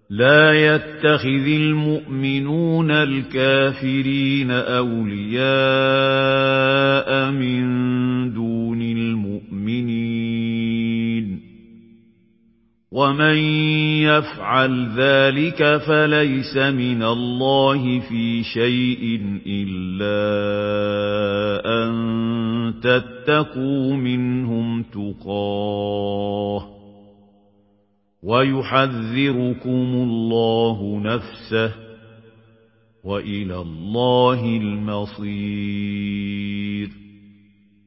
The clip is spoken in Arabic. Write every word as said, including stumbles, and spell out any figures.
لا يتخذ المؤمنون الكافرين أولياء من دون المؤمنين ومن يفعل ذلك فليس من الله في شيء إلا أن تتقوا منهم تقاه ويحذركم الله نفسه وإلى الله المصير